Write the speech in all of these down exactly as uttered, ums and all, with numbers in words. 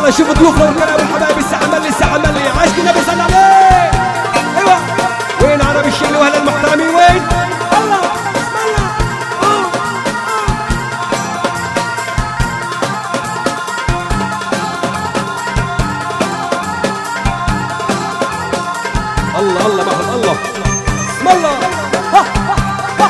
يلا شوف ضيوفنا والكلام والحبايب. الساعة ملي الساعة ملي عاشق النبي صلى عليه. ايوه وين عرب الشيل واهل المحترمين وين؟ الله بسم الله. الله الله محمد الله بسم الله. ها ها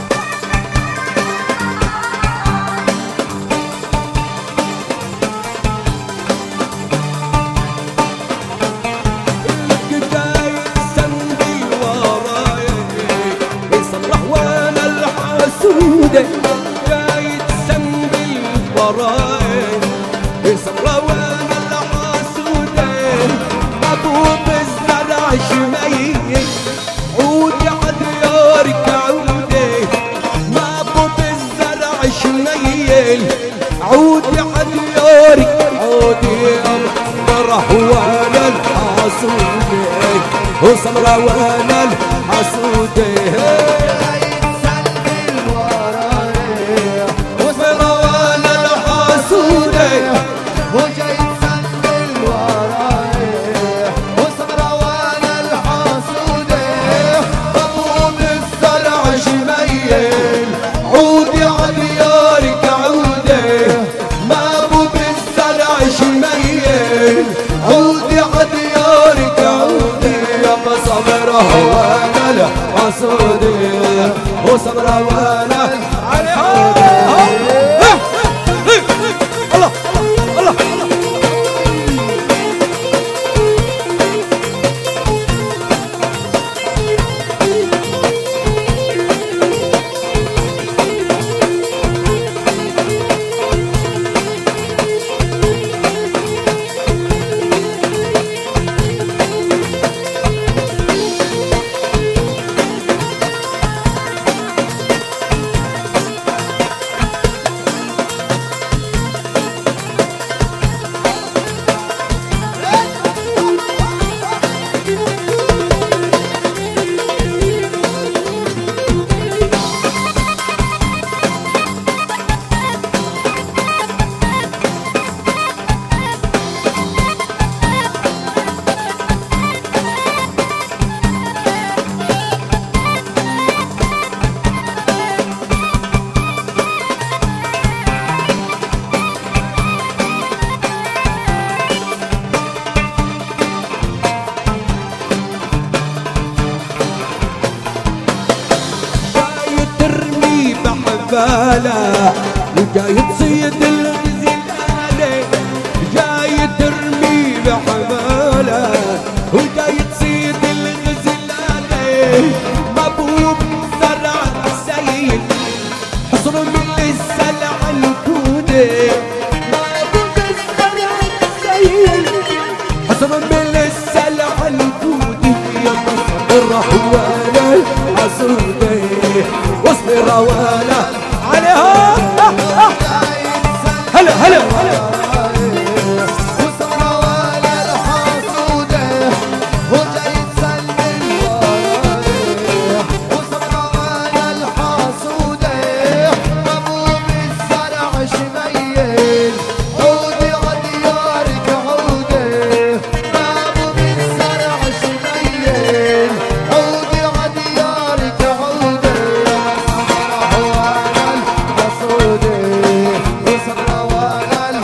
القداية سندي وراي يصرح وانا الحسودة. القداية سندي وراي يصرح وانا الحسودة. ابو بالزرع شمية عودي عديارك عودي. ما ابو بالزرع شميل عودي عديارك عودي. فرح وانا الحسودة وسمرة وانا الحسودة. وسمرة وانا الحسودة وجاي تسندل وراي. وسمرة وانا الحسودة. ابو بالزرع شميل عودي عديارك عودي. ما ابو بالزرع شميل عودي عديارك عودي. يابا صبرة وانا الحسودة وصبرة وانا الحسودة. الله الله بالا وجاي تصيد الغزلانة. جاي ترمي بحبالة وجاي تصيد الغزلانة. مبوب زرع السيل حصر من السلع الكودة. مبوب زرع السيل حصر من السلع الكودة. يا مصر وانا الحسودة واصبر وانا عليها. هلا هلا هلا وصبرة وانا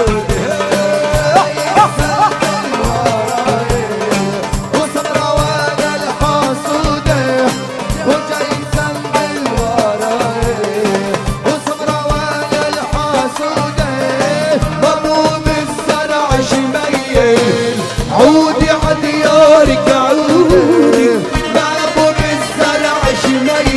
عودي عديارك عودي بابو بالزرع شميل